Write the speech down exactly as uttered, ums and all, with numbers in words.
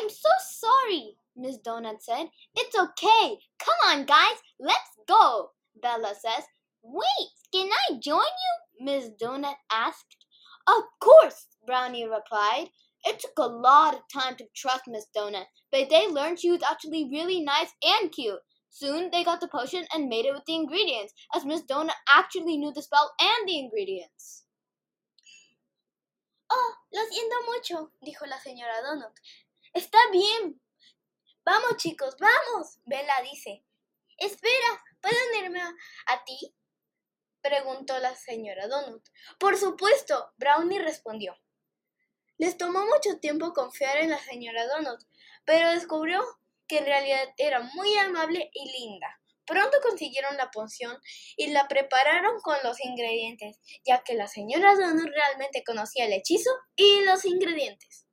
I'm so sorry, Miss Donut said. It's okay. Come on, guys, let's go, Bella says. Wait, can I join you? Miss Donut asked. Of course, Brownie replied. It took a lot of time to trust Miss Donut, but they learned she was actually really nice and cute. Soon they got the potion and made it with the ingredients, as Miss Donut actually knew the spell and the ingredients. Oh, lo siento mucho, dijo la señora Donut. Está bien. Vamos, chicos, vamos, Bella dice. Espera, ¿puedo unirme a, a ti? Preguntó la señora Donut. Por supuesto, Brownie respondió. Les tomó mucho tiempo confiar en la señora Donut, pero descubrió que en realidad era muy amable y linda. Pronto consiguieron la poción y la prepararon con los ingredientes, ya que la señora Donut realmente conocía el hechizo y los ingredientes.